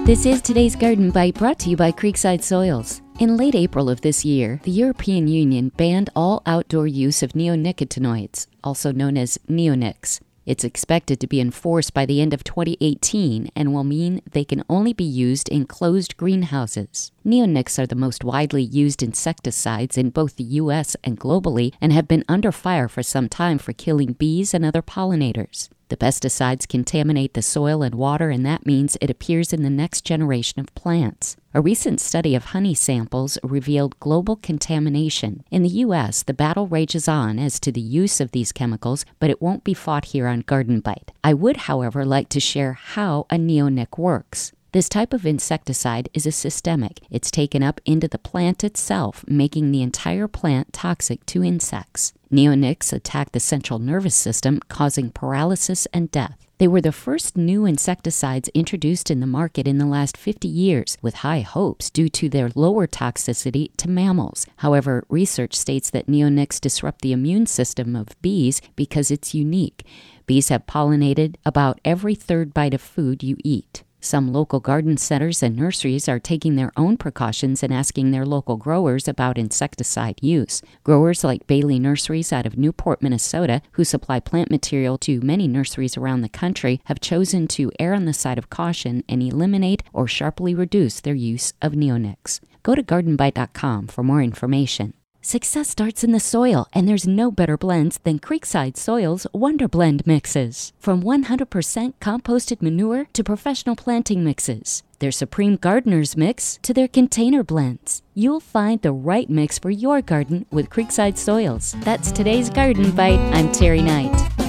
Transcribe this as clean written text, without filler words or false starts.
This is today's Garden Bite, brought to you by Creekside Soils. In late April of this year, the European Union banned all outdoor use of neonicotinoids, also known as neonics. It's expected to be enforced by the end of 2018 and will mean they can only be used in closed greenhouses. Neonics are the most widely used insecticides in both the U.S. and globally and have been under fire for some time for killing bees and other pollinators. The pesticides contaminate the soil and water, and that means it appears in the next generation of plants. A recent study of honey samples revealed global contamination. In the U.S., the battle rages on as to the use of these chemicals, but it won't be fought here on Garden Bite. I would, however, like to share how a neonic works. This type of insecticide is a systemic. It's taken up into the plant itself, making the entire plant toxic to insects. Neonics attack the central nervous system, causing paralysis and death. They were the first new insecticides introduced in the market in the last 50 years, with high hopes due to their lower toxicity to mammals. However, research states that neonics disrupt the immune system of bees because it's unique. Bees have pollinated about every third bite of food you eat. Some local garden centers and nurseries are taking their own precautions and asking their local growers about insecticide use. Growers like Bailey Nurseries out of Newport, Minnesota, who supply plant material to many nurseries around the country, have chosen to err on the side of caution and eliminate or sharply reduce their use of neonics. Go to gardenbite.com for more information. Success starts in the soil, and there's no better blends than Creekside Soils Wonder Blend mixes. From 100% composted manure to professional planting mixes, their Supreme Gardener's Mix to their container blends. You'll find the right mix for your garden with Creekside Soils. That's today's Garden Bite. I'm Terry Knight.